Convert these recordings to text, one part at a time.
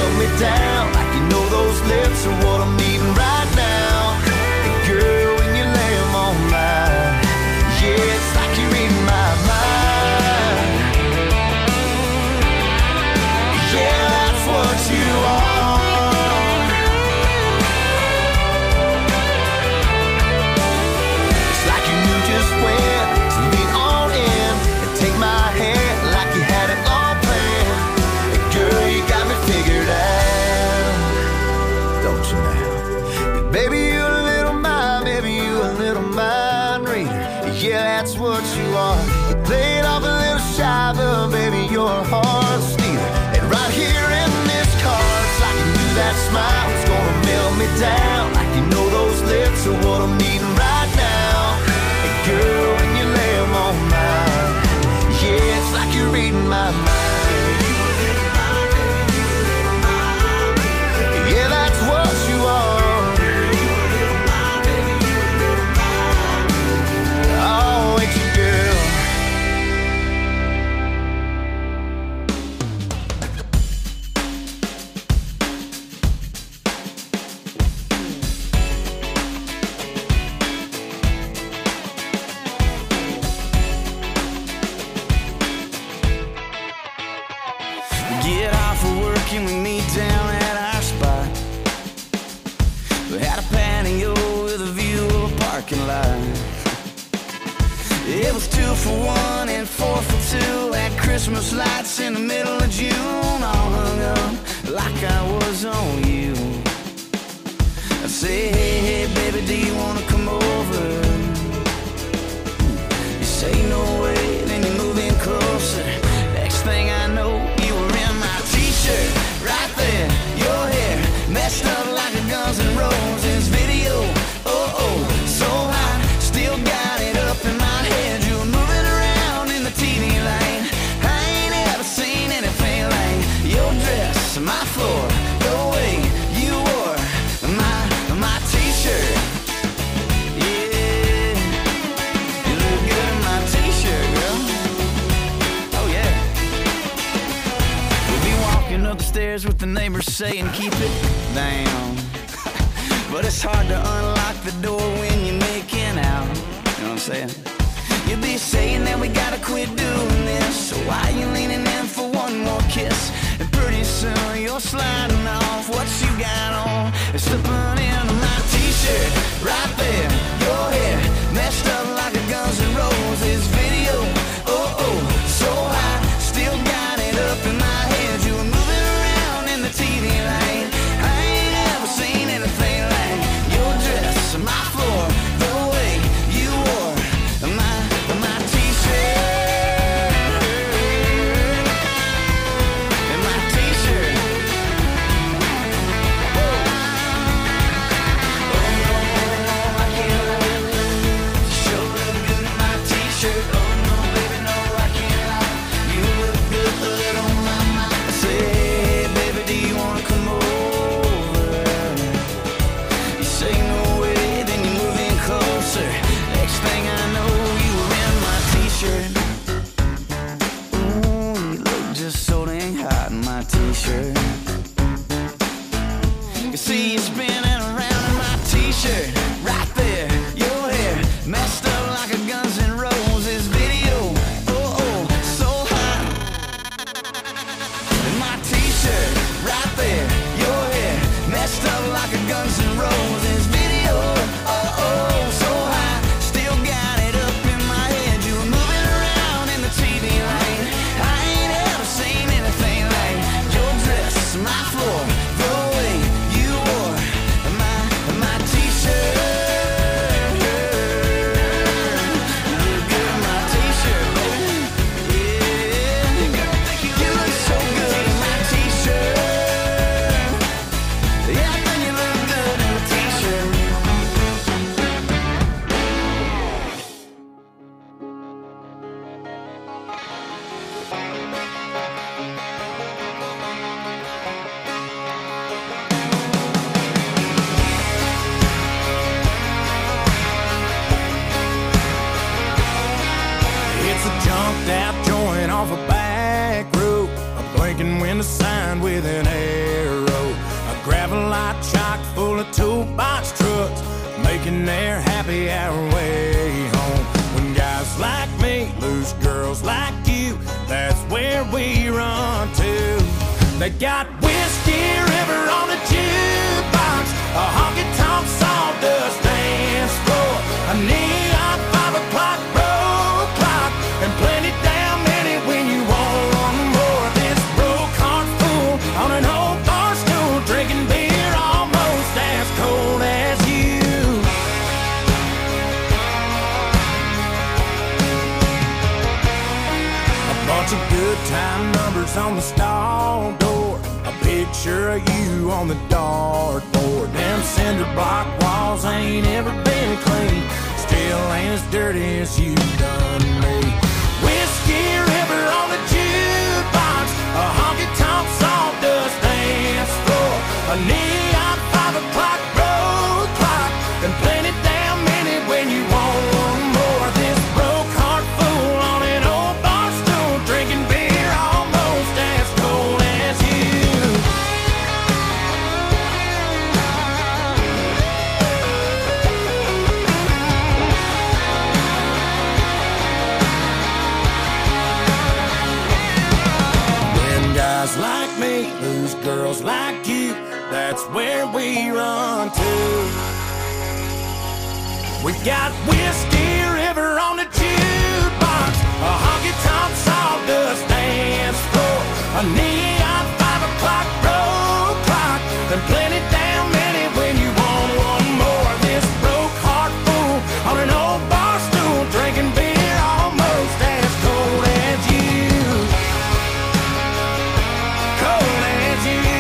melt me down. Like you know those lips are what I'm needing right now. And girl, when you lay them on mine, yeah, it's like you're reading my mind. Yeah, that's what you are. It's like you knew just when to lean on in and take my hand like you had it all planned. And girl, you got me figured out, don't you now? Baby, you a little mind, baby, you a little mind reader. Yeah, that's what you are. You play it off a little shy, but baby, you're a heart stealer. And right here in this car, it's like you knew that smile was gonna melt me down. Like you know those lips are what I'm needing right now. And girl, when you lay them on mine, yeah, it's like you're reading my mind. Yeah, that's what you are. Oh, ain't you, girl? Get off of work and we meet down at our spot. We had a patio with a view of a parking lot. It was 2 for 1 and 4 for 2. Had Christmas lights in the middle of June, all hung up like I was on you. I say, hey, hey, baby, do you wanna come over? You say no way, then you move in closer. Next thing I know, you were in my t-shirt, right there. Your hair messed up like a Guns N' Roses video. Oh, oh, so hot, still got it up in my head. You were moving around in the TV light. I ain't ever seen anything like your dress, my floor, the way you wore my t-shirt. Yeah, you look good in my t-shirt, girl. Oh yeah. We'll be walking up the stairs with the neighbors saying keep it down. But it's hard to unlock the door when you're making out. You know what I'm saying? You'll be saying that we gotta quit doing this. So why you leaning in for one more kiss? And pretty soon you're sliding off what you got on and slipping into my t-shirt. Right there, your hair messed up like a Guns N' Roses video. Oh, oh, so hot, still got it up in my head. You were moving around in the TV light. I ain't ever seen anything like your dress, my floor, the way you wore my t-shirt. And my t-shirt. Oh no, I can't lie. Sure look good in my t-shirt. Oh no, baby, no, I can't lie. You look good on my mind. I say, hey, baby, do you wanna come over? You say no way, then you move in closer. Next thing I know, you were in my t-shirt. Ooh, you look just so dang hot in my t-shirt. You see you spinning around in my t-shirt. Right there, your hair messed up like a Guns N' Roses video. Oh, oh, so hot. In my t-shirt, right there, your hair messed up like a Guns N' Roses video. Oh, oh, so hot, still got it up in my head. You were moving around in the TV light. I ain't ever seen anything like your dress, my floor, the way you wore my t-shirt. You look good in my t-shirt, baby. Yeah, you look so good in my t-shirt. Yeah, I think you look good in a t-shirt. It's a jumped out joint off a back road. I'm blinking when the sign with an arrow. toolbox trucks, making their happy hour way home. When guys like me lose girls like you, that's where we run to. They got Whiskey River on the jukebox, a honky-tonk sawdust dance floor, a neon 5 o'clock road clock, and plenty damn many when you want one more. This broke heart fool on an old bar stool, drinking beer almost as cold as you. A bunch of good time numbers on the stall door, a picture of you on the dartboard. Them cinder block walls ain't ever been clean, still ain't as dirty as you done me. Whiskey River on the jukebox, a honky-tonk sawdust dance floor, a neon 5 o'clock road clock, and plenty damn many when you want one more. This broke heart fool on an old bar stool, drinking beer almost as cold as you. When guys like me lose girls like you, that's where we run to. We got Whiskey River on the jukebox, a honky-tonk sawdust dance floor, a neon 5 o'clock road clock, and plenty damn many when you want one more. This broke heart fool on an old bar stool, drinking beer almost as cold as you. Cold as you.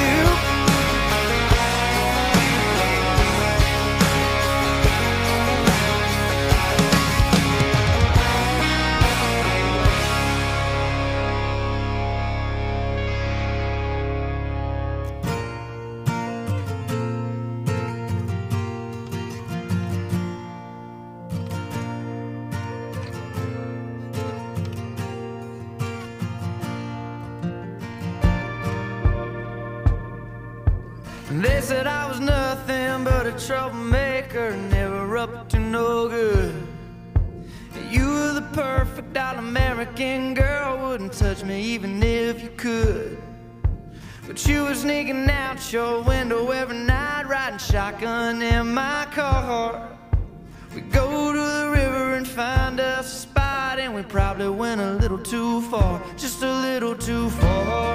They said I was nothing but a troublemaker, never up to no good. You were the perfect all-American girl, wouldn't touch me even if you could. But you were sneaking out your window every night, riding shotgun in my car. We go to the river and find us a spot, and we probably went a little too far, just a little too far.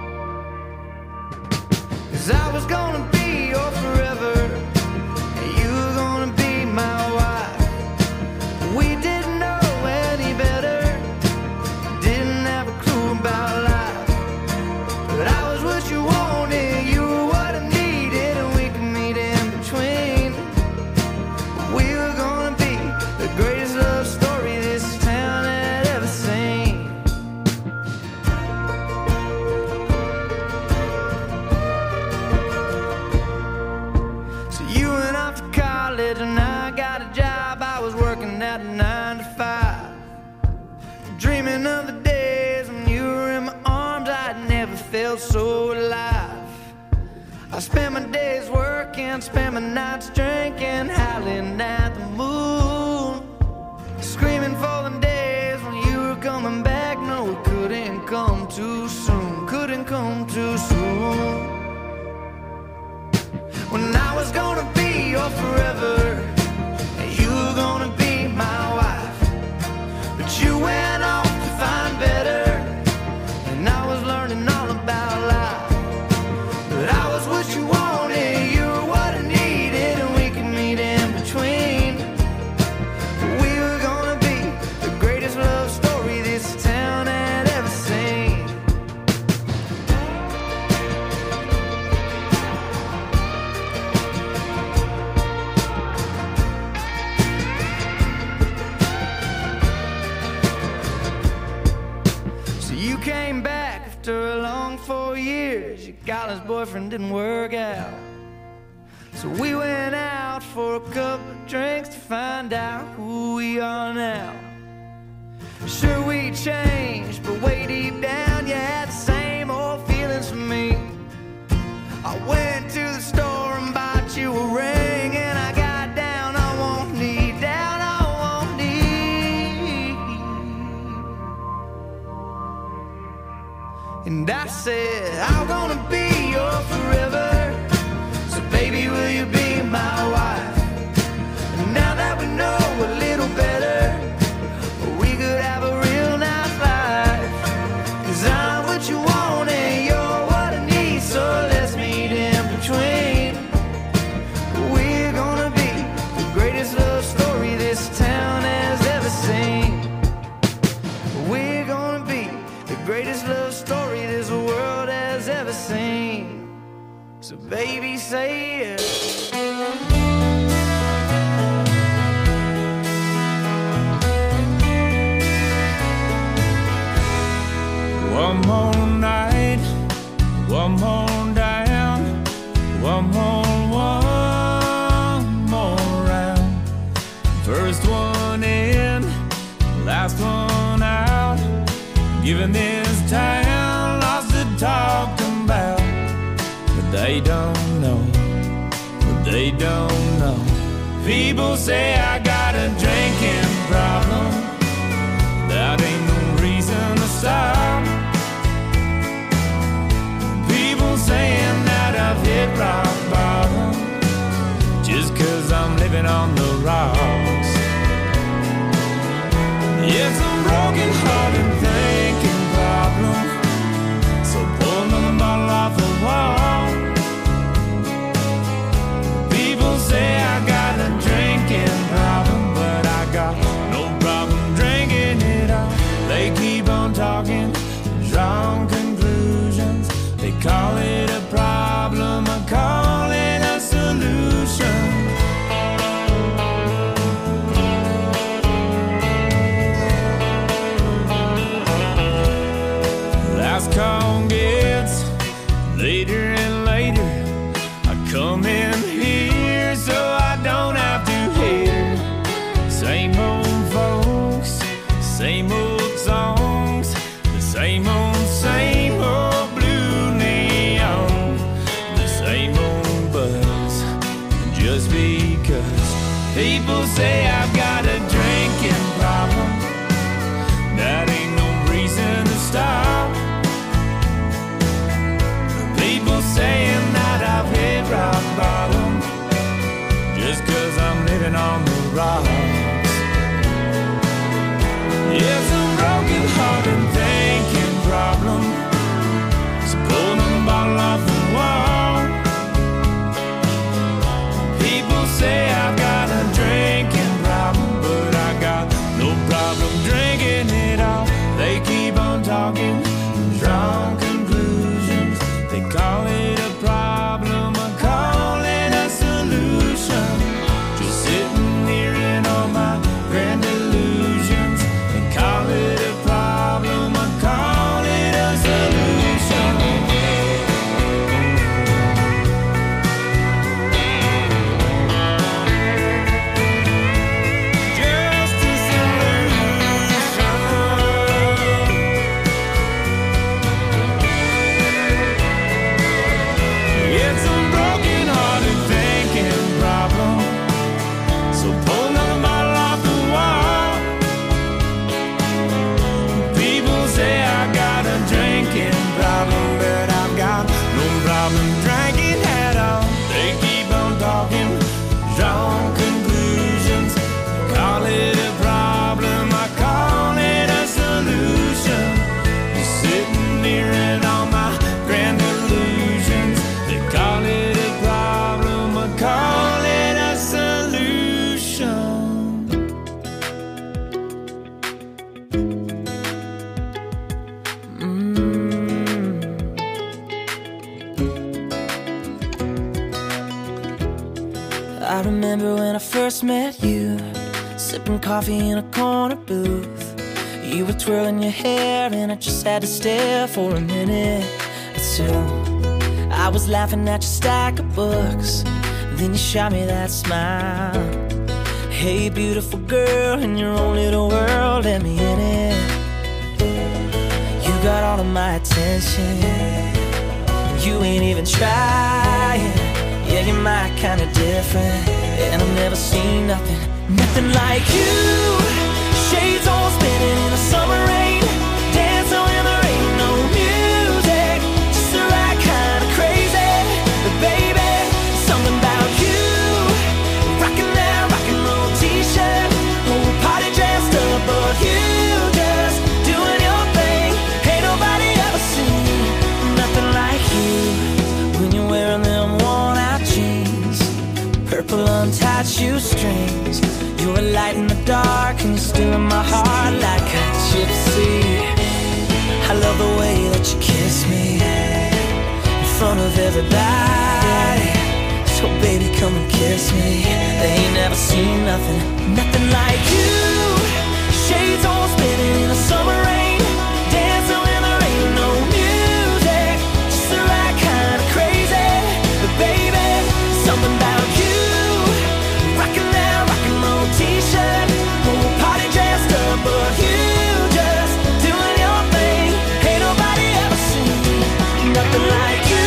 'Cause I was gonna be your forever, and you were gonna be my wife. We didn't know any better, didn't have a clue about life. But I was what you wanted, you were what I needed, and we could meet in between. We were gonna be the greatest love story this town had ever seen. And I got a job, I was working at 9 to 5, dreaming of the days when you were in my arms. I'd never felt so alive. I spent my days working, spent my nights drinking, howling at the moon, screaming for the days when you were coming back. No, it couldn't come too soon, couldn't come too soon. When I was gonna be your forever, and you were gonna be my wife. But you went off to find better, and I was learning all about life. But I was what you wanted, you were what I needed, and we could meet in between. We were gonna be the greatest love story this town had ever seen. You came back after a long 4 years. Your college boyfriend didn't work out, so we went out for a couple of drinks to find out who we are now. Sure, we changed, but way deep down you had the same old feelings for me. I went to the store and bought you a ring. So baby, say yes. One more night, one more down, one more round. First one in, last one out. Giving this town lots to talk about. But they don't know, but they don't know. People say I got a drinking problem. That ain't no reason to stop. People saying that I've hit rock bottom just 'cause I'm living on the rocks. It's a broken hearted thinking problem. So pull another bottle off the wall. People say I got a drinking problem, but I got no problem drinking it all. They keep on talking, drawing conclusions. They call it a problem, I call it a solution. Last call gets later and later. I come in here so I don't have to hear same old folks, same old songs, the same old blue neon, the same old buzz. Just because people say I've got a drinking problem, that ain't no reason to stop. People saying that I've hit rock bottom just 'cause I'm living on the rocks. It's a broken hearted thinking problem. So pull the bottle off the wall. People say I've got a drinking problem, but I got no problem drinking it all. They keep on talking, drawing conclusions. They call it a problem, I call it a solution. Just sitting here in all my grand illusions. They call it a problem, I call it a solution. Just a solution. It's a broken hearted thinking problem. So pull another bottle off the wall. People say I got a drinking problem, but I've got no problem drinking at all. They keep on talking, drawing conclusions. Call it a problem, I call it a solution. Just sitting here in all my grand illusions. They call it a problem, I call it a solution. I remember when I first met you, sipping coffee in a corner booth. You were twirling your hair and I just had to stare for a minute or two. I was laughing at your stack of books, then you shot me that smile. Hey beautiful girl, in your own little world, let me in it. You got all of my attention, you ain't even trying. Yeah, you're my kind of different, and I've never seen nothing like you. Shades all spinning in the summer rain, dancing when there ain't no music, just the right kind of crazy. But baby, something about you, rocking that rock and roll t-shirt, whole party dressed up, but you just doing your thing. Ain't nobody ever seen nothing like you. When you're wearing them worn out jeans, purple untied shoestrings, you're a light in the dark and you're still in my heart like a gypsy. I love the way that you kiss me front of everybody. So baby, come and kiss me. They ain't never seen nothing like you. Shades all spinning in the summer rain, dancing when there ain't no music, just the right kind of crazy. But baby, something about you, rocking that rock and roll t-shirt, whole party dressed up, but you just doing your thing. Ain't nobody ever seen nothing like you.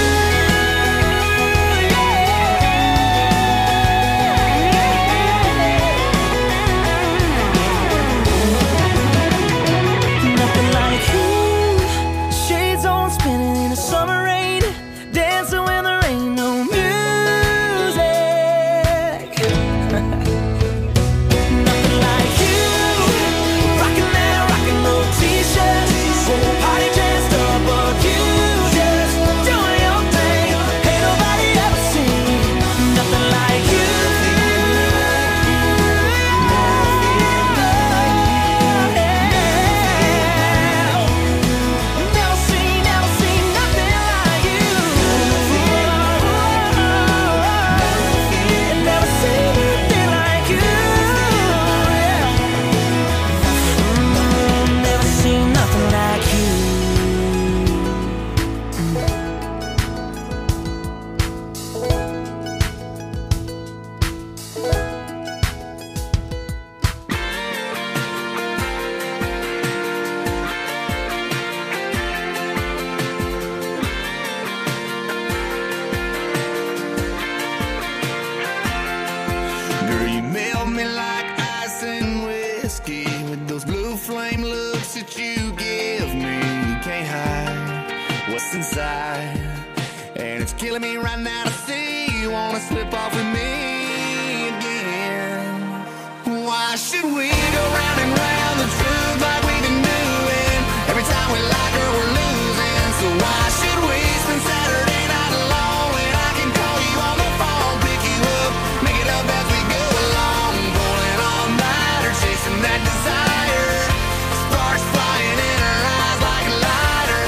And it's killing me right now to see you wanna slip off with me again. Why should we go round and round the truth like we've been doing? Every time we like her, we're losing. So why should we spend Saturday night alone when I can call you on the phone, pick you up, make it up as we go along, pulling all night or chasing that desire, sparks flying in our eyes like a lighter.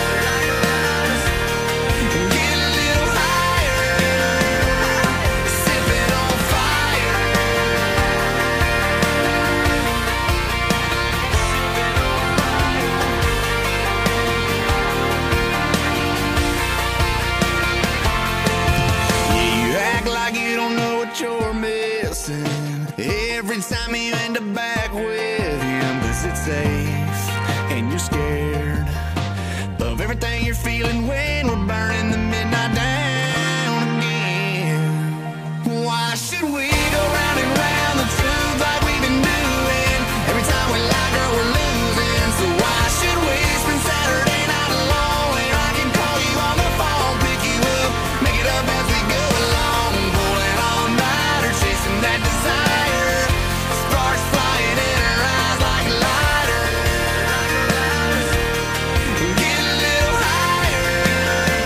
You're missing every time you end up back with him, 'cause it's safe and you're scared of everything you're feeling when we're burning the midnight down again. Why should we go round and round the truth like we've been doing? Every time we like her, we're losing. So why should we spend Saturday night alone when I can call you on the phone, pick you up, make it up as we go along, pulling all night or chasing that desire, sparks flying in our eyes like a lighter. Get a little higher.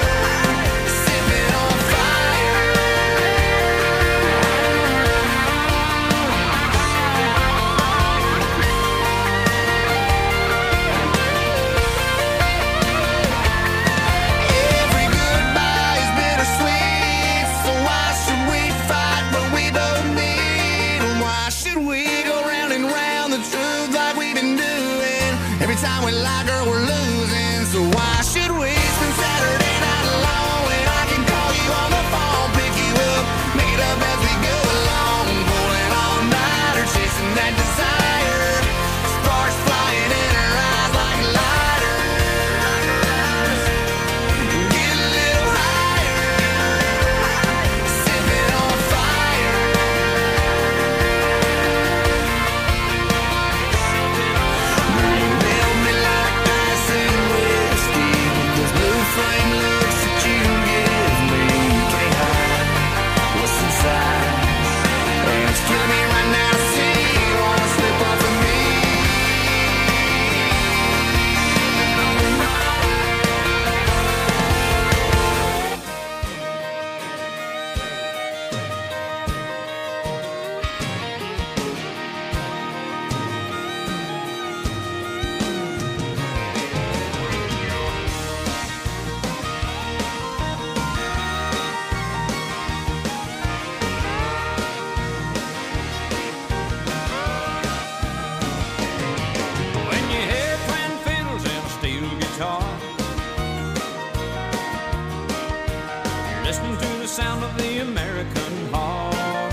listening to the sound of the American heart.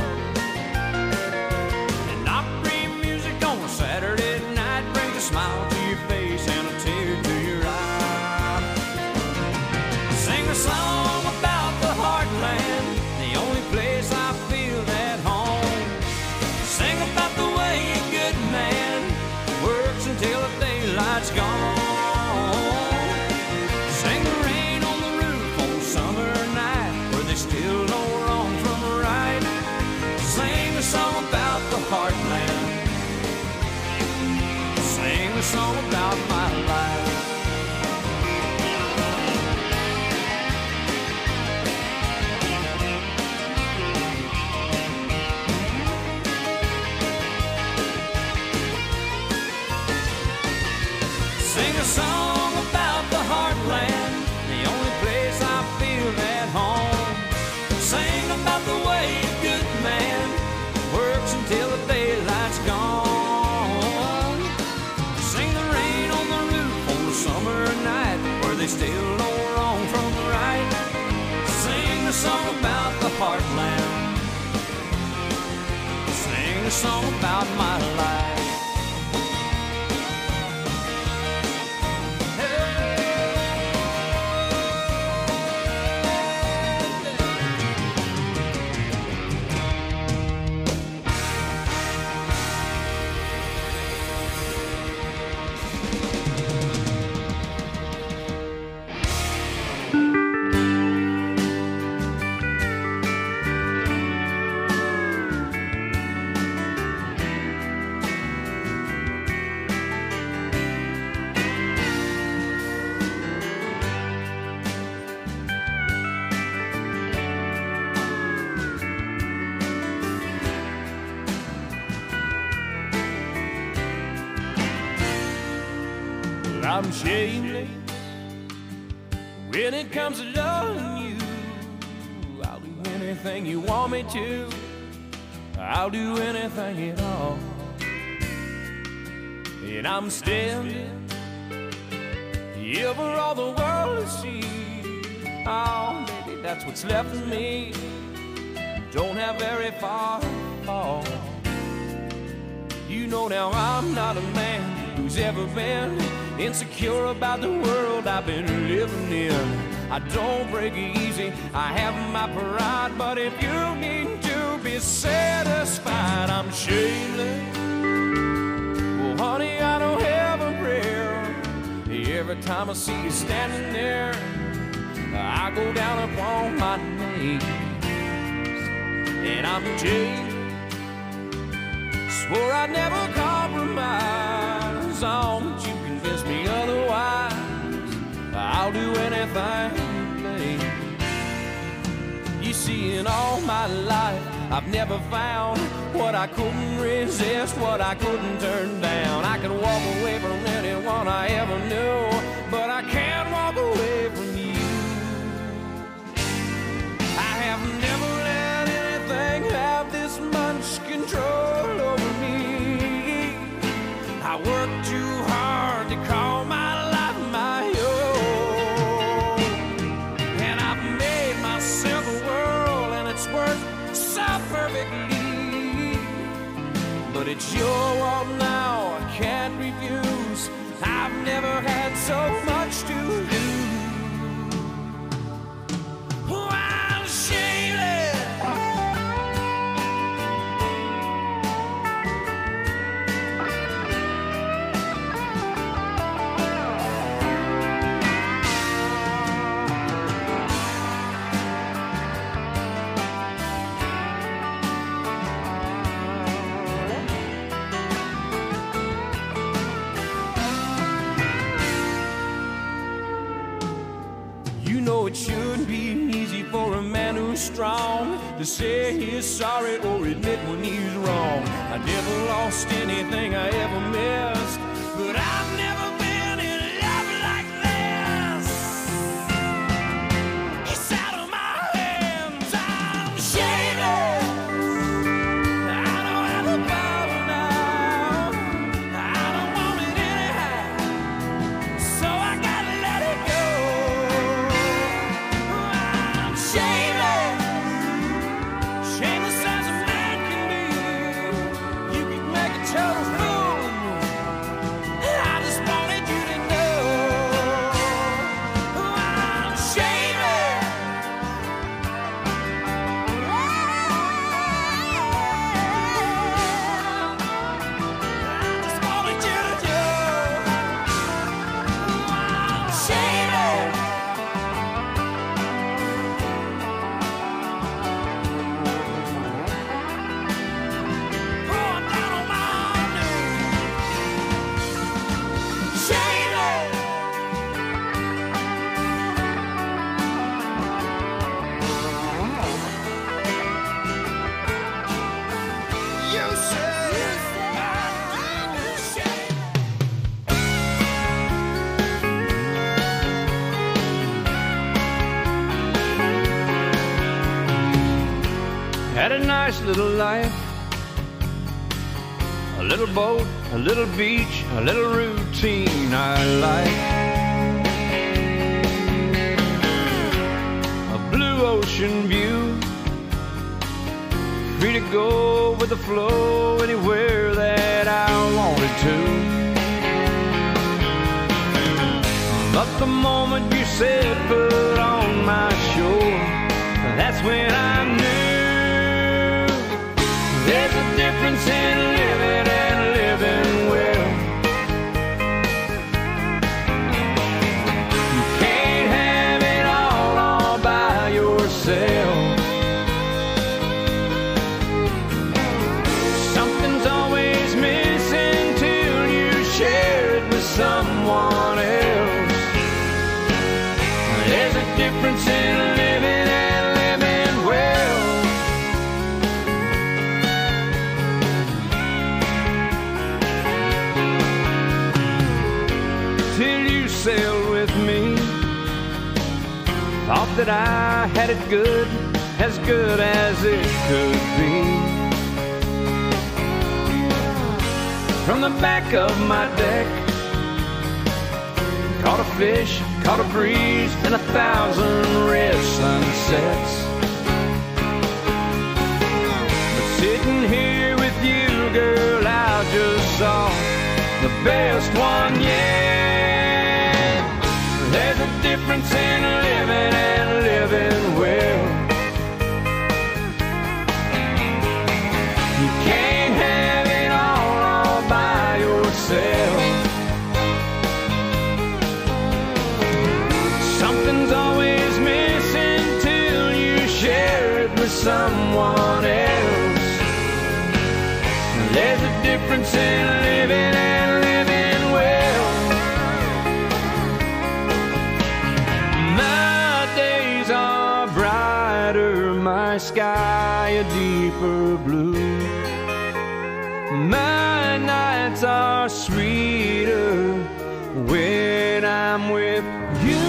And Opry music on a Saturday night brings a smile to your face and a tear to your eye. Sing a song about the heartland, the only place I feel at home. Sing about the way a good man works until the daylight's gone. Sing the rain on the roof on a summer night where they still know wrong from right. Sing a song about the heartland. Sing a song about my life. Sing a song about the heartland, the only place I feel at home. Sing about the way a good man works until the daylight's gone. Sing the rain on the roof on the summer night where they still know wrong from right. Sing a song about the heartland. Sing a song about my life. I'm shameless when it comes to loving you. I'll do anything you want me to. I'll do anything at all. And I'm standing here for all the world to see. Oh, baby, that's what's left of me. Don't have very far to fall. You know now I'm not a man who's ever been insecure about the world I've been living in. I don't break easy, I have my pride, but if you need to be satisfied, I'm shameless. Well, honey, I don't have a prayer. Every time I see you standing there, I go down upon my knees. And I'm Jay, swore I'd never compromise on you. Convince me otherwise, I'll do anything you please. You see, in all my life, I've never found what I couldn't resist, what I couldn't turn down. I can walk away from anyone I ever knew, but I can't walk away from you. I have never let anything have this much control over me. I work too hard to call my life my own, and I've made myself a world, and it's worked so perfectly. But it's your world now, I can't refuse. I've never had so much to lose. Oh, I'm shameless. It shouldn't be easy for a man who's strong to say he's sorry or admit when he's wrong. I never lost anything I ever missed, but I've never been in love like this. It's out of my hands, I'm shameless. I don't have a power now, I don't want it anyhow, so I gotta let it go. I'm shameless. had a nice little life. A little boat, a little beach, a little routine I like. A blue ocean view, free to go with the flow anywhere that I wanted to. But the moment you said foot on my shore, that's when I knew there's a difference in living and living well. You can't have it all by yourself. Something's always missing till you share it with someone else. There's a difference in living and living well. Till you sailed with me, thought that I had it good as it could be. From the back of my deck, caught a fish, caught a breeze, and 1,000 red sunsets. But sitting here with you, girl, I just saw the best one yet. There's a difference in living and living well. You can't have it all by yourself. Something's always missing till you share it with someone else. There's a difference in living and living well. My days are brighter, my sky a deeper blue. My nights are sweeter when I'm with you.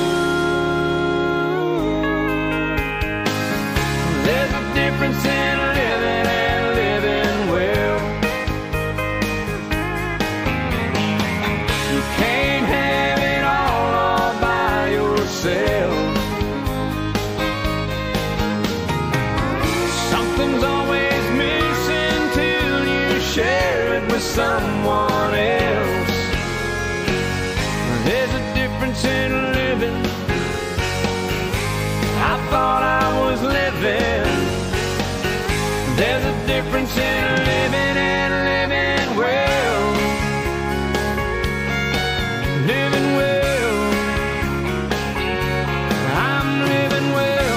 There's a difference in living and living well. You can't have it all by yourself. Something's always missing till you share it with someone else. There's a difference in living. I thought I was living. There's a difference in living and living well. Living well. I'm living well.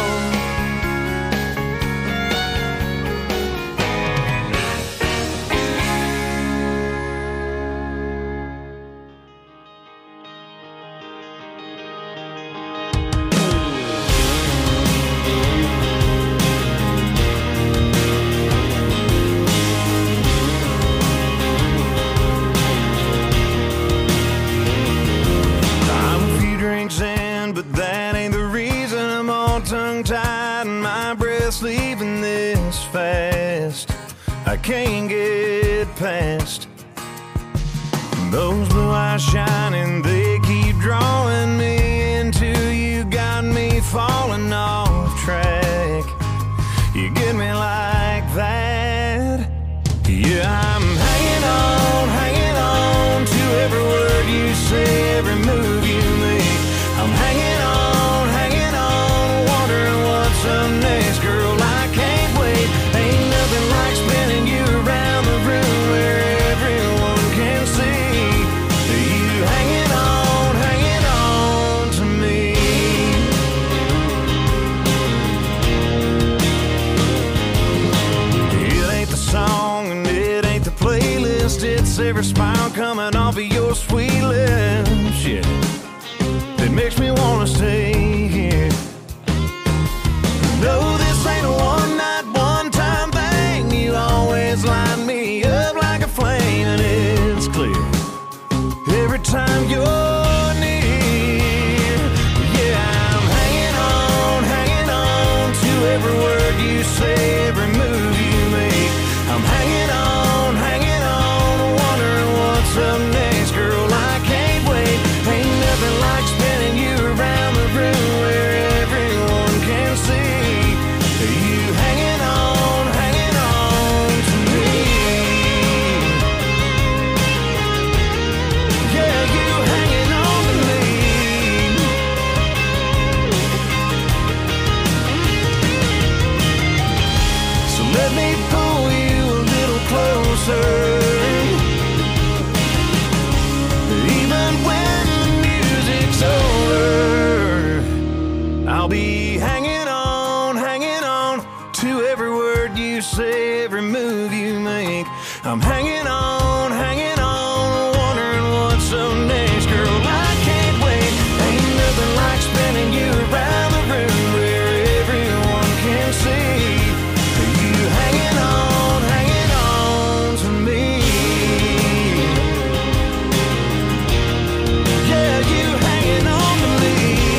But that ain't the reason I'm all tongue-tied and my breath's leaving this fast. I can't get past those blue eyes shining. They keep drawing me into you, got me falling off track. You get me like that. Yeah, I'm hanging on to every word you say, every move you make. I'm hanging on, wondering what's up next. Girl, I can't wait. Ain't nothing like spinning you around the room where everyone can see you hanging on to me. It ain't the song and it ain't the playlist. It's every smile coming off of your sweet lips. Yeah. It makes me wanna stay here. No, this ain't a one-night, one-time thing. You always light me up like a flame, and it's clear every time you're near. Yeah, I'm hanging on to every word you say, every move let me pull you a little closer. Even when the music's over, I'll be hanging on to every word you say, every move you make. I'm hanging on, wondering what's up next. Girl, I can't wait. Ain't nothing like spinning you around the room where everyone can see you hanging on to me. Yeah, you hanging on to me.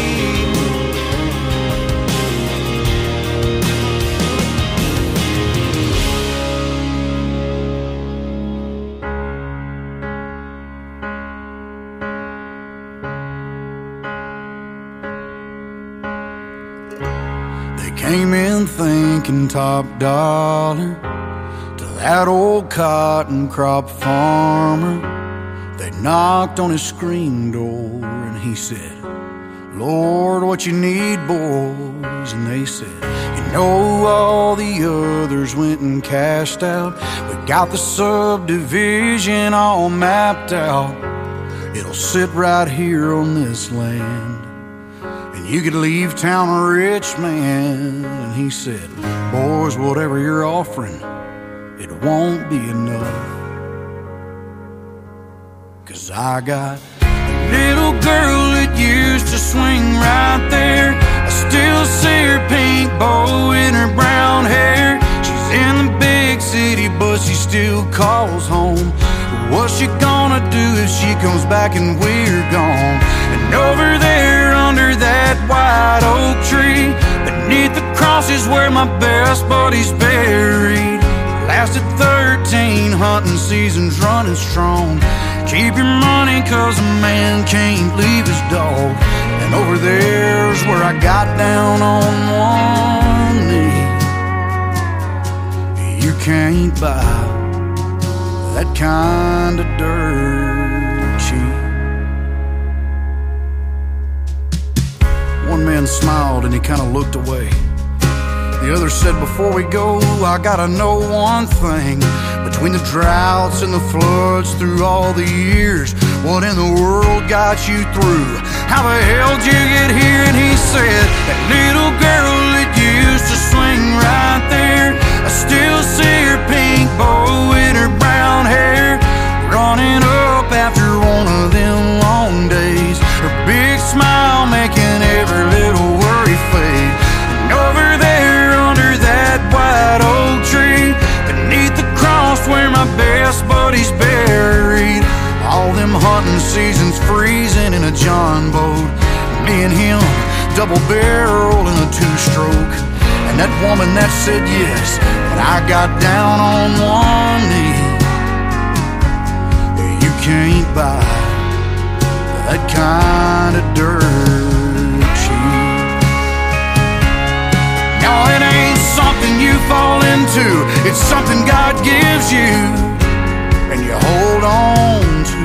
Came in thinking top dollar to that old cotton crop farmer. They knocked on his screen door and he said, Lord, what you need, boys? And they said, you know, all the others went and cashed out. We got the subdivision all mapped out. It'll sit right here on this land. You could leave town a rich man. And he said, boys, whatever you're offering, it won't be enough. 'Cause I got a little girl that used to swing right there. I still see her pink bow in her brown hair. She's in the big city, but she still calls home. What's she gonna do if she comes back and we're gone? And over there under that white oak tree, beneath the cross is where my best buddy's buried. Lasted 13 hunting seasons running strong. Keep your money 'cause a man can't leave his dog. And over there's where I got down on one knee. You can't buy that kind of dirt cheap. One man smiled and he kind of looked away. The other said, before we go, I gotta know one thing. Between the droughts and the floods through all the years, what in the world got you through? How the hell did you get here? And he said, that little girl that used to swing right there, I still see her pink bow in her brown hair, running up after one of them long days. Her big smile making every little worry fade. And over there under that white oak tree, beneath the cross where my best buddy's buried, all them hunting seasons freezing in a John boat. Me and him, double barrel in a two-stroke. And that woman that said yes, but I got down on one knee. You can't buy that kind of dirt cheap. No, it ain't something you fall into. It's something God gives you and you hold on to.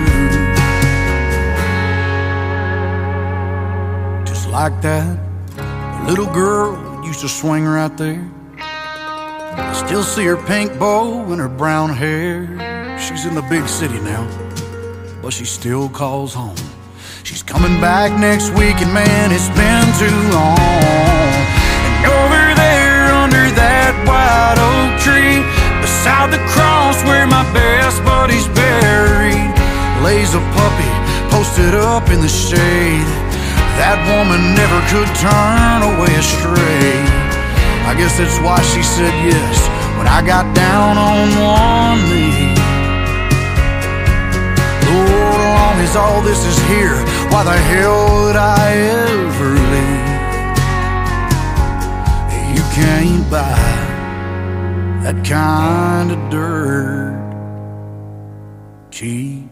Just like that little girl used to swing right there. I still see her pink bow and her brown hair. She's in the big city now, but she still calls home. She's coming back next week, and man, it's been too long. And over there under that white oak tree, beside the cross where my best buddy's buried, lays a puppy posted up in the shade. That woman never could turn away astray. I guess that's why she said yes when I got down on one knee. Lord, as long as all this is here, why the hell would I ever leave? You can't buy that kind of dirt cheap.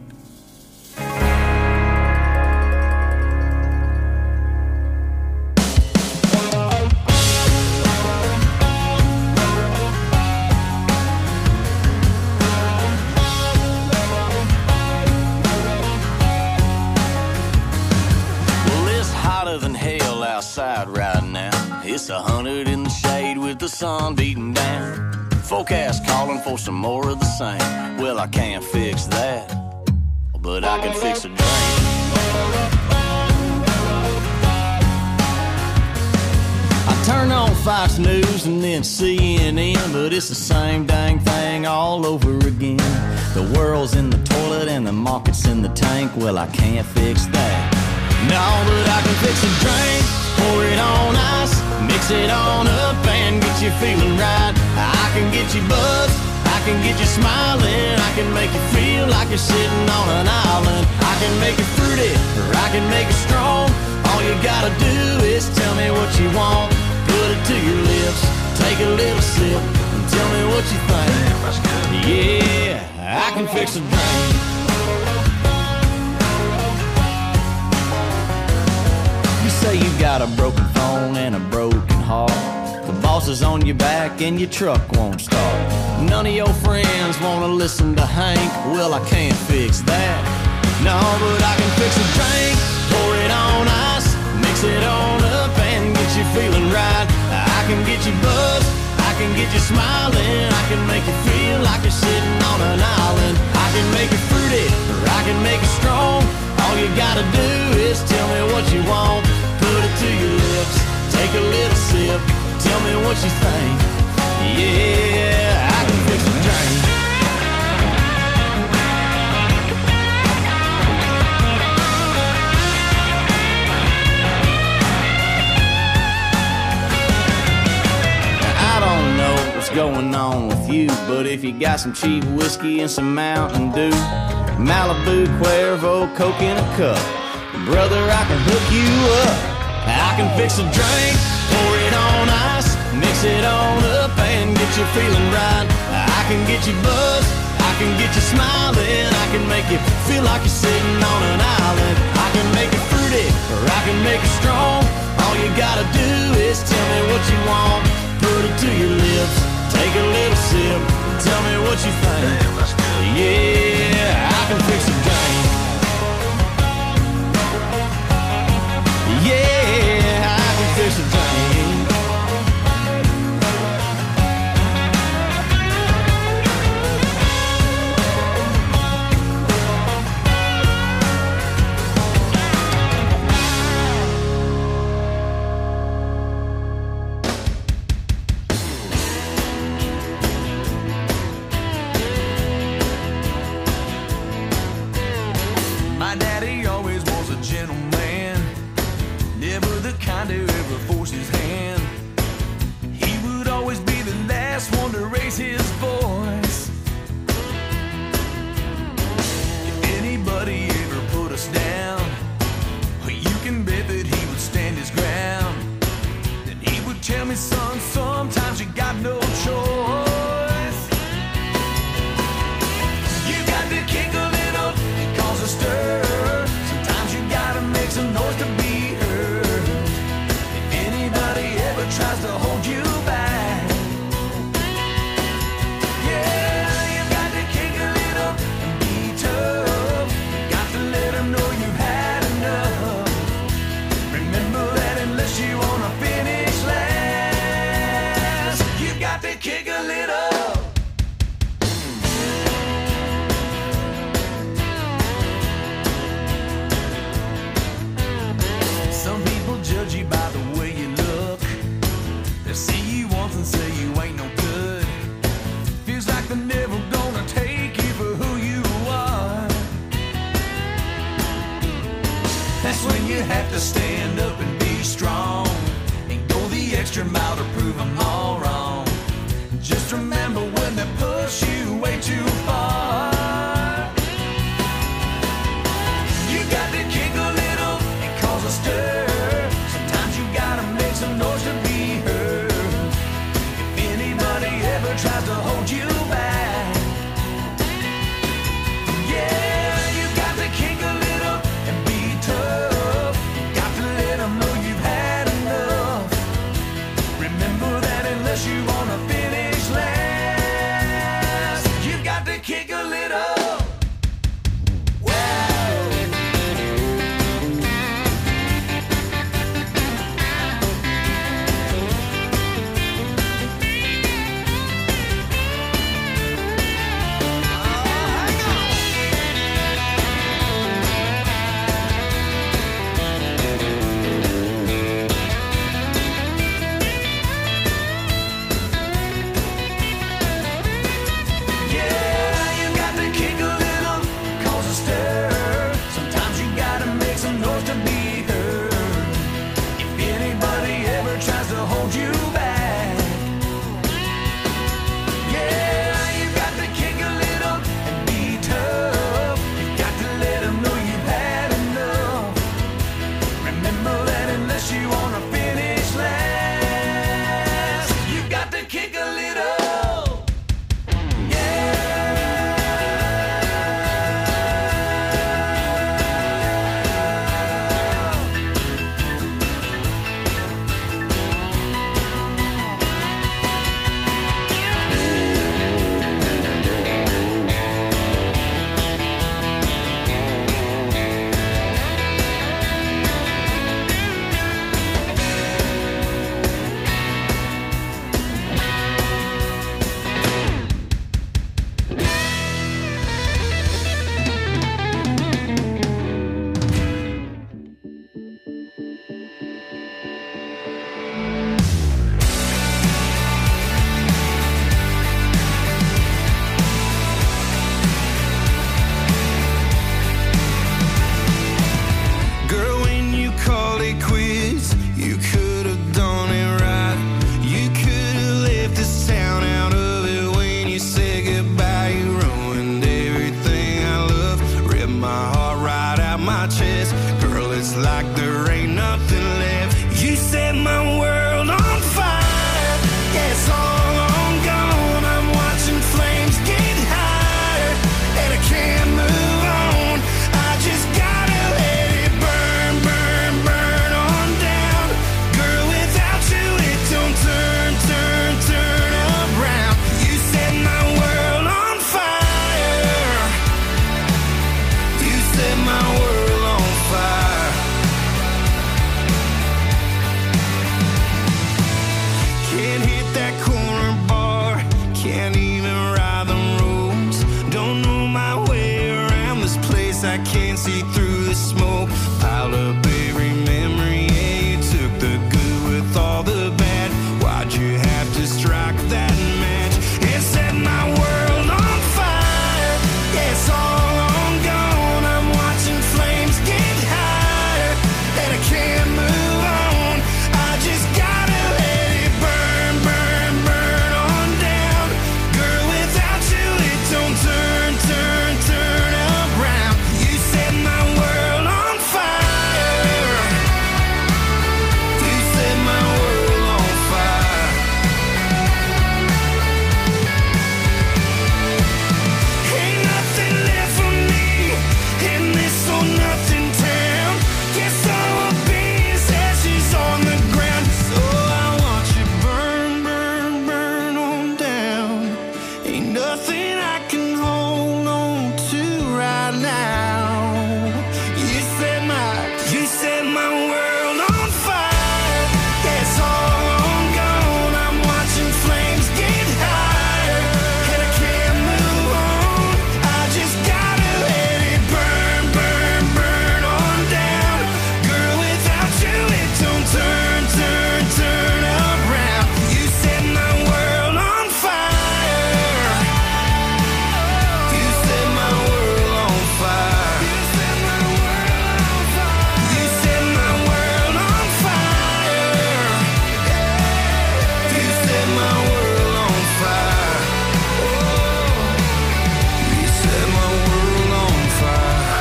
Outside right now, it's 100 in the shade with the sun beating down. Forecast calling for some more of the same. Well, I can't fix that, but I can fix a drink. I turn on Fox News and then CNN, but it's the same dang thing all over again. The world's in the toilet and the market's in the tank. Well, I can't fix that. No, but I can fix a drink. Pour it on ice, mix it on up and get you feeling right. I can get you buzzed, I can get you smiling. I can make you feel like you're sitting on an island. I can make it fruity, or I can make it strong. All you gotta do is tell me what you want. Put it to your lips, take a little sip, and tell me what you think. Yeah, I can fix a drink. You say you got a broken phone and a broken heart. The boss is on your back and your truck won't start. None of your friends wanna listen to Hank. Well, I can't fix that. No, but I can fix a drink. Pour it on ice, mix it on up and get you feeling right. I can get you buzzed, I can get you smiling. I can make you feel like you're sitting on an island. I can make it fruity, or I can make it strong. All you gotta do is tell me what you want. Put it to your lips, take a little sip, tell me what you think. Yeah, I can fix a drink. Going on with you, but if you got some cheap whiskey and some Mountain Dew, Malibu, Cuervo, Coke in a cup, brother, I can hook you up. I can fix a drink, pour it on ice, mix it on up and get you feeling right. I can get you buzzed, I can get you smiling. I can make you feel like you're sitting on an island. I can make it fruity, or I can make it strong. All you gotta do is tell me what you want. Put it to your lips, take a little sip, tell me what you think. Yeah, I can fix a drink. Yeah, I can fix a drink. smoke. Pile up every memory, yeah, you took the good with all the bad. Why'd you have to strike that match? It set my world on fire. Yeah, it's all on gone. I'm watching flames get higher, and I can't move on. I just gotta let it burn, burn, burn on down. Girl, without you it don't turn, turn, turn around. You set my world on fire. You set my world on fire. Ain't nothing left for me in this or nothing town. Guess all I'll be is ashes on the ground. So I want you burn, burn, burn on down. Ain't nothing I can hold on to right now. You set my world on fire. Yeah, it's all on gone. I'm watching flames get higher, and I can't move on. I just gotta let it burn, burn, burn on down. Girl, without you it don't turn, turn, turn around. You set my world on fire. You set my world on fire. You set my world on fire. You set my world on fire. You set my world on fire. You set my world on fire.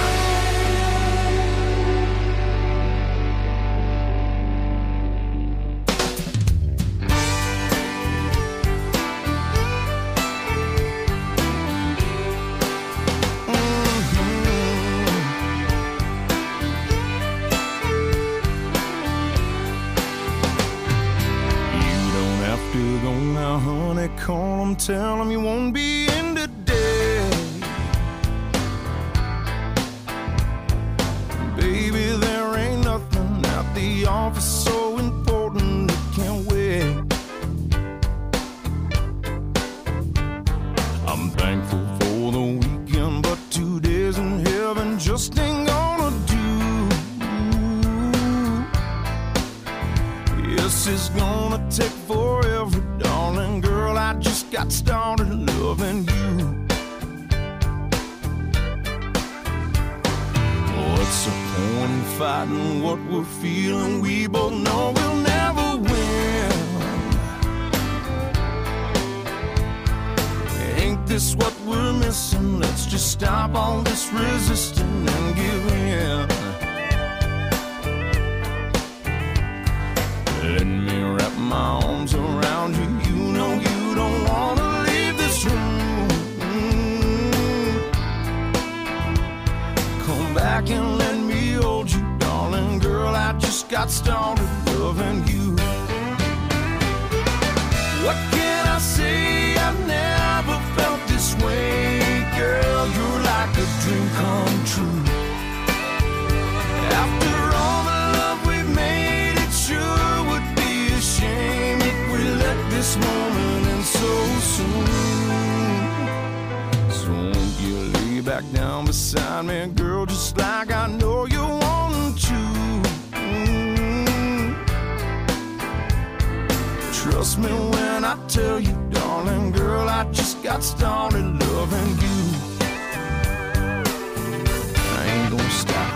You don't have to go now, honey. Call them, tell them you won't be in today. Baby, there ain't nothing at the office so important it can't wait. I'm thankful for the weekend, but 2 days in heaven just ain't gonna do. Yes, it's gonna take forever, darling girl. I just got started loving you. What's the point in fighting what we're feeling? We both know we'll never win. Ain't this what we're missing? Let's just stop all this resisting and give in. Let me wrap my arms around you. You know you don't wanna leave this room. Come back and let me hold you, darling girl. I just got started loving you. What can I say? I've never felt this way, girl. You're like a dream come true. After all the love we've made, it sure would be a shame if we let this moment end so soon. So won't you lay back down beside me, girl, just like I know you want to. Trust me when I tell you, darling girl, I just got started loving you. I ain't gonna stop.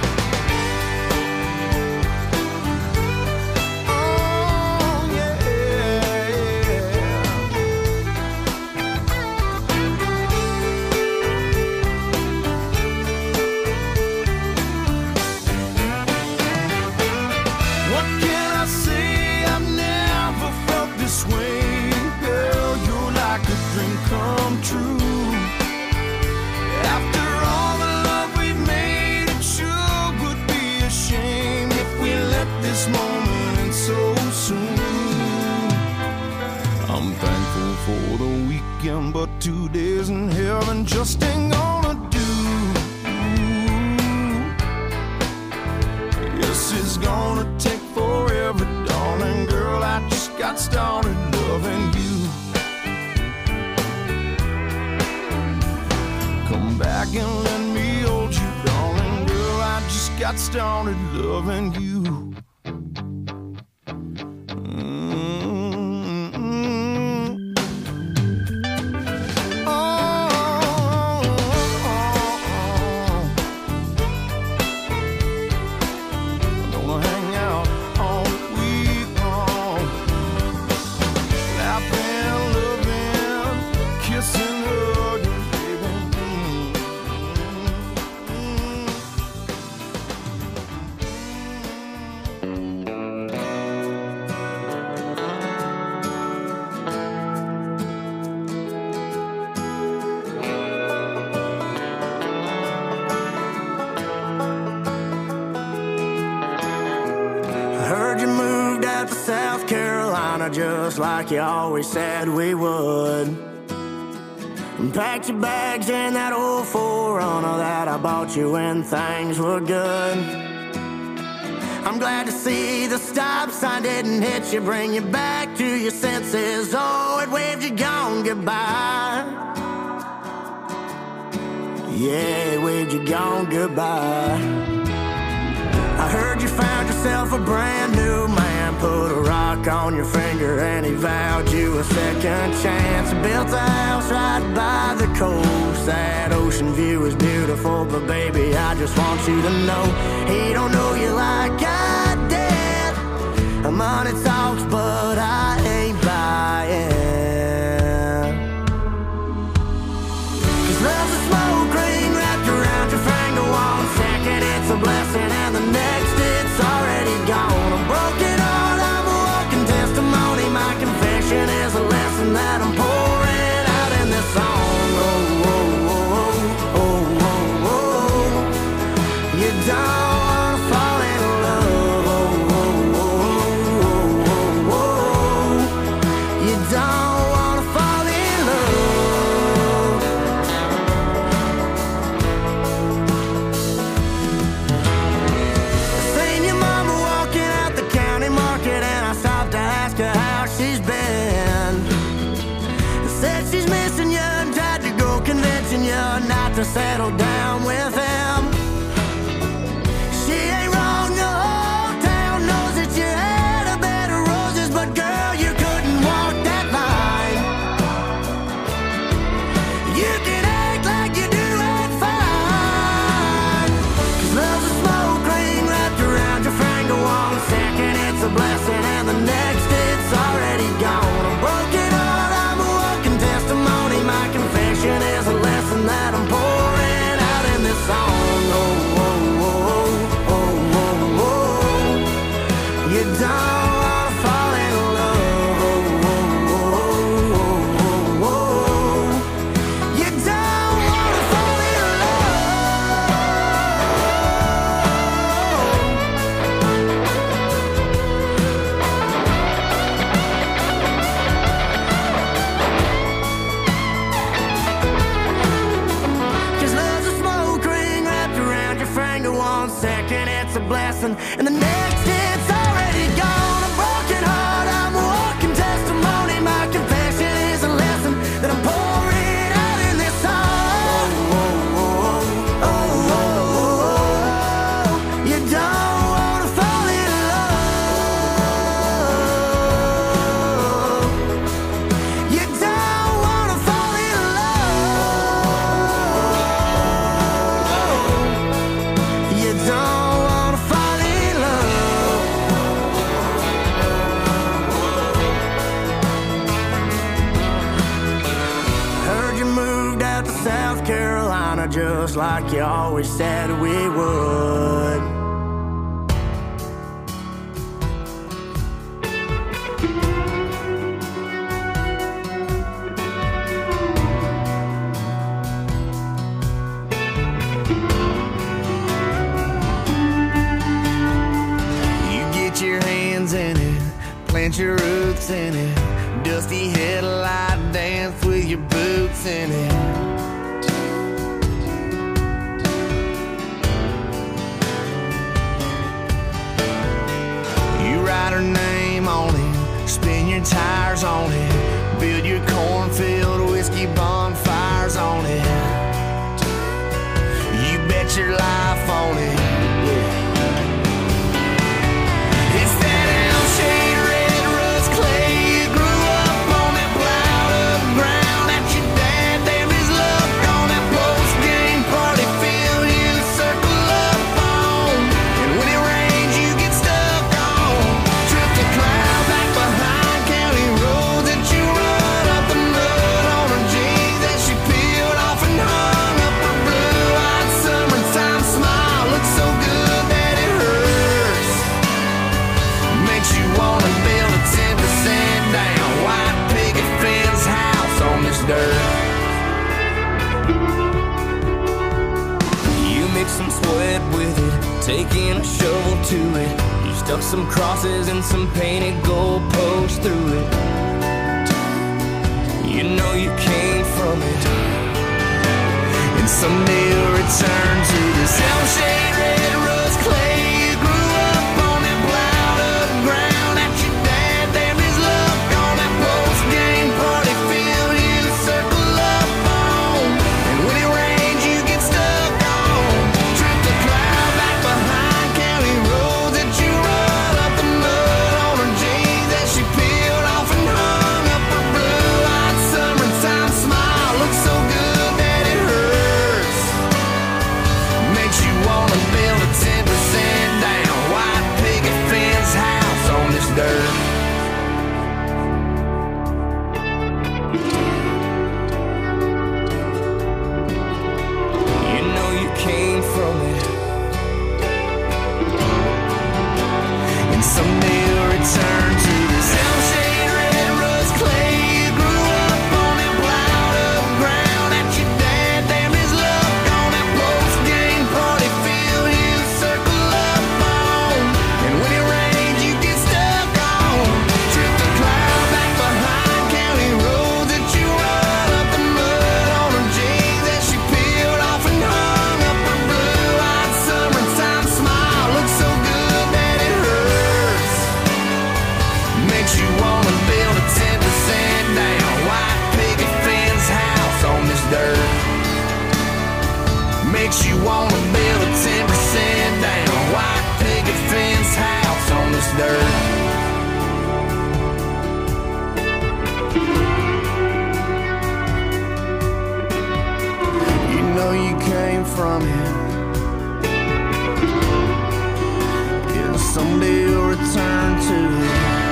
What can I say? I've never felt this way, girl. You're like a dream come true. After all the love we've made, it sure would be a shame if we let this moment end so soon. I'm thankful for the weekend, but 2 days in heaven just ain't gonna do. Yes, it's gonna take forever, darling girl. I just got started loving you. Come back and let me hold you, darling girl. I got started loving you. Just like you always said we would. And packed your bags in that old 4Runner that I bought you when things were good. I'm glad to see the stop sign didn't hit you, bring you back to your senses. Oh, it waved you gone goodbye. Yeah, it waved you gone goodbye. I heard you found yourself a brand new man, put a rock on your finger and he vowed you a second chance. Built a house right by the coast, that ocean view is beautiful, but baby, I just want you to know he don't know you like I did. Money talks, but I ain't buying. 'Cause love's a smoke ring wrapped around your finger. One second it's a blessing and the next it's already gone. I'm broken heart, I'm a walking testimony. My confession is a lesson that I'm pouring out in this song. Oh, oh, oh, oh, oh, oh. You don't wanna fall in love. Oh, oh, oh, oh, oh, oh. You don't wanna fall in love. Seen your mama walking out the county market and I stopped to ask her how she's been. Said she's missing you and tried to go convincing you not to settle down with him. She ain't wrong, the whole town knows that you had a bed of roses, but girl, you couldn't walk that line. You can act like you do it fine. 'Cause love's a smoke ring wrapped around your finger. One second it's a blessing and the next it's already gone. A broken heart, I'm a walking testimony. My confession is a lesson that I'm pouring out in this song. Oh, oh, oh, oh, oh, oh. You don't wanna fall in love. Oh, oh, oh, oh, oh. You don't wanna fall in love. 'Cause love's a smoke ring wrapped around your finger. One second it's a blessing and the next it's already gone. A broken heart, I'm a walking testimony. My confession is a lesson that I'm pouring out in this song. Oh, oh, oh, oh, oh. You don't wanna fall in love. You don't wanna fall in love. You don't wanna fall in love. Heard you moved out to South Carolina just like you always said we would. You get your hands in it, plant your roots in it. Dusty headlight dance with your boots in it. You write her name on it, spin your tires on it, build your cornfield whiskey bonfires on it. You bet your life on it, yeah. get with it, taking a shovel to it. You stuck some crosses and some painted goalposts through it. You know you came from it, and someday you'll return to this Elm-shaped red rust clay. You grew up on that plowed up ground that your dad damned his luck on that post-game party field you circle up on. And when it rains you get stuck on. Trip the cloud back behind county roads that you run up the mud on her jeans that she peeled off and hung up her blue-eyed summertime smile. Looks so good that it hurts. Makes you wanna build a 10% down white picket fence house on this dirt. You know you came from it, and someday you'll return to this Elm-shaped red rust clay. You grew up on that plowed up ground that your dad damned his luck on that post-game party field you circle up on. And when it rains you get stuck on. Trip the cloud back behind county roads that you run up the mud on her jeans that she peeled off and hung up her blue-eyed summertime smile. Looks so good that it hurts. Makes you wanna build a 10% down white picket fence house on this dirt. Makes you wanna build a 10% down white picket fence house on this dirt. You know you came from it, yeah, someday you'll return to it.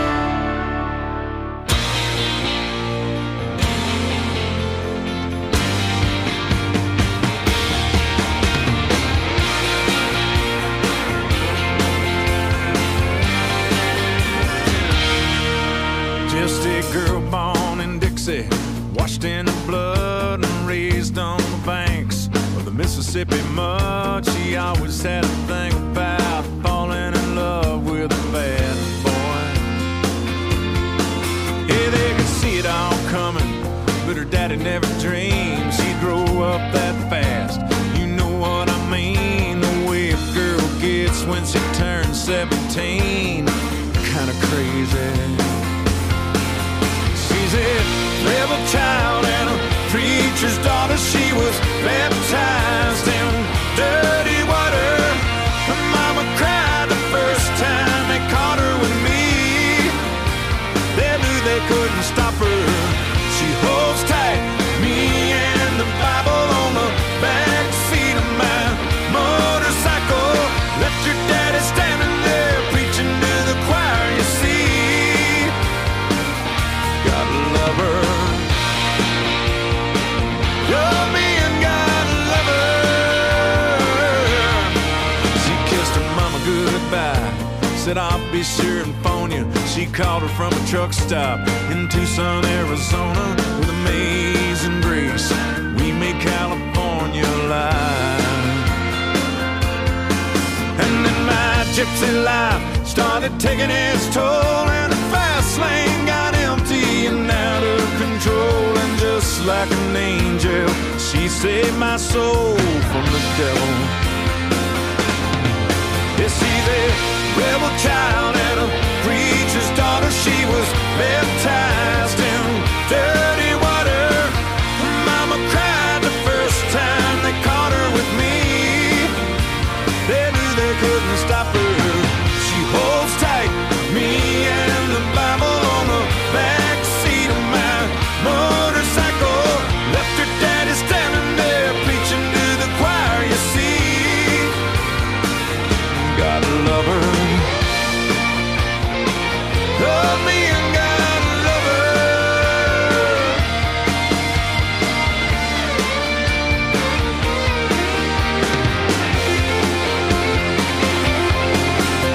Just a girl born in Dixie, washed in the blood and raised on the banks of the Mississippi mud. She always had a thing about falling in love with a bad boy. Yeah, they could see it all coming, but her daddy never dreamed she'd grow up that fast. You know what I mean, the way a girl gets when she turns 17. Kinda crazy. She's a rebel child and a preacher's daughter. She was baptized in dirty water. Her mama cried the first time they caught her with me. They knew they couldn't stop her. She holds tight, me and the Bible on the back seat of my motorcycle. Left your daddy standing there preaching to the choir, you see. Gotta love her. Love me and God love her. She kissed her mama goodbye, said I'll be sure and phone you. She called her from a truck stop in Tucson, Arizona. With amazing grace, we made California alive. And then my gypsy life started taking its toll, and the fast lane got empty and out of control. And just like an angel, she saved my soul from the devil. Yes, she's a rebel child and a preacher's daughter. She was baptized